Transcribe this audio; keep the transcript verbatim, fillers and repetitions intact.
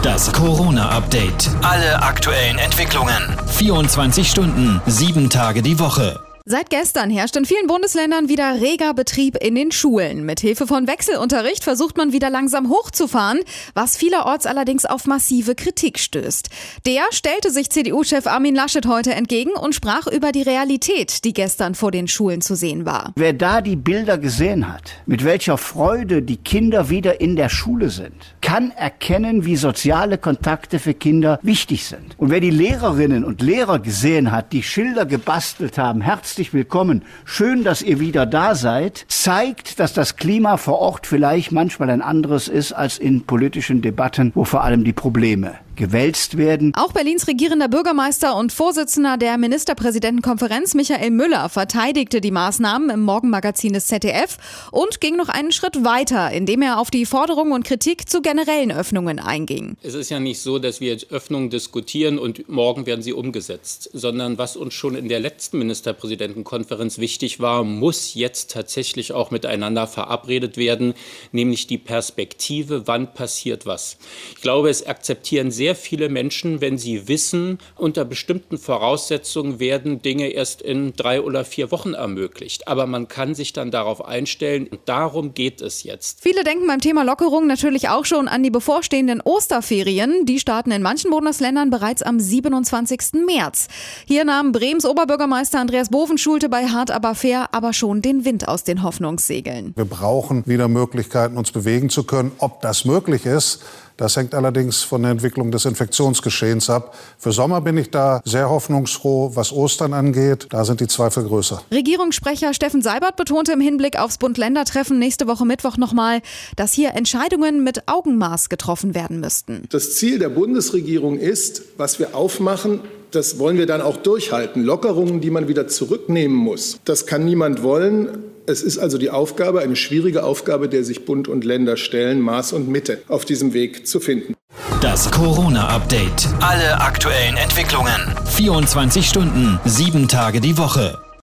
Das Corona-Update. Alle aktuellen Entwicklungen. vierundzwanzig Stunden, sieben Tage die Woche. Seit gestern herrscht in vielen Bundesländern wieder reger Betrieb in den Schulen. Mit Hilfe von Wechselunterricht versucht man wieder langsam hochzufahren, was vielerorts allerdings auf massive Kritik stößt. Der stellte sich C D U-Chef Armin Laschet heute entgegen und sprach über die Realität, die gestern vor den Schulen zu sehen war. Wer da die Bilder gesehen hat, mit welcher Freude die Kinder wieder in der Schule sind, kann erkennen, wie soziale Kontakte für Kinder wichtig sind. Und wer die Lehrerinnen und Lehrer gesehen hat, die Schilder gebastelt haben, Herzlich willkommen, schön, dass ihr wieder da seid, zeigt, dass das Klima vor Ort vielleicht manchmal ein anderes ist als in politischen Debatten, wo vor allem die Probleme gewälzt werden. Auch Berlins regierender Bürgermeister und Vorsitzender der Ministerpräsidentenkonferenz Michael Müller verteidigte die Maßnahmen im Morgenmagazin des Z D F und ging noch einen Schritt weiter, indem er auf die Forderungen und Kritik zu generellen Öffnungen einging. Es ist ja nicht so, dass wir jetzt Öffnungen diskutieren und morgen werden sie umgesetzt, sondern was uns schon in der letzten Ministerpräsidentenkonferenz wichtig war, muss jetzt tatsächlich auch miteinander verabredet werden, nämlich die Perspektive, wann passiert was. Ich glaube, es akzeptieren sehr Sehr viele Menschen, wenn sie wissen, unter bestimmten Voraussetzungen werden Dinge erst in drei oder vier Wochen ermöglicht. Aber man kann sich dann darauf einstellen und darum geht es jetzt. Viele denken beim Thema Lockerung natürlich auch schon an die bevorstehenden Osterferien. Die starten in manchen Bundesländern bereits am siebenundzwanzigsten März. Hier nahm Brems Oberbürgermeister Andreas Bovenschulte bei Hart aber fair aber schon den Wind aus den Hoffnungssegeln. Wir brauchen wieder Möglichkeiten, uns bewegen zu können. Ob das möglich ist, das hängt allerdings von der Entwicklung des Infektionsgeschehens ab. Für Sommer bin ich da sehr hoffnungsfroh. Was Ostern angeht, da sind die Zweifel größer. Regierungssprecher Steffen Seibert betonte im Hinblick aufs Bund-Länder-Treffen nächste Woche Mittwoch nochmal, dass hier Entscheidungen mit Augenmaß getroffen werden müssten. Das Ziel der Bundesregierung ist, was wir aufmachen, das wollen wir dann auch durchhalten. Lockerungen, die man wieder zurücknehmen muss. Das kann niemand wollen. Es ist also die Aufgabe, eine schwierige Aufgabe, der sich Bund und Länder stellen, Maß und Mitte auf diesem Weg zu finden. Das Corona-Update. Alle aktuellen Entwicklungen. vierundzwanzig Stunden, sieben Tage die Woche.